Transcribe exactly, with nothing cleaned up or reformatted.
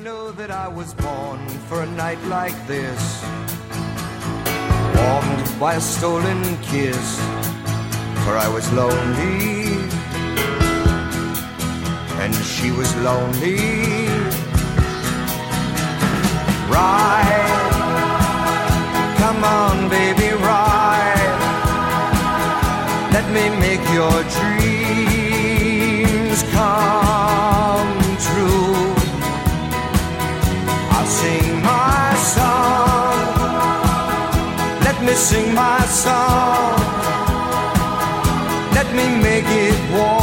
know that I was born for a night like this, warmed by a stolen kiss, for I was lonely, and she was lonely. Ride, come on baby, ride, let me make your dreams come true. I'll sing my song, let me sing my song, let me make it warm.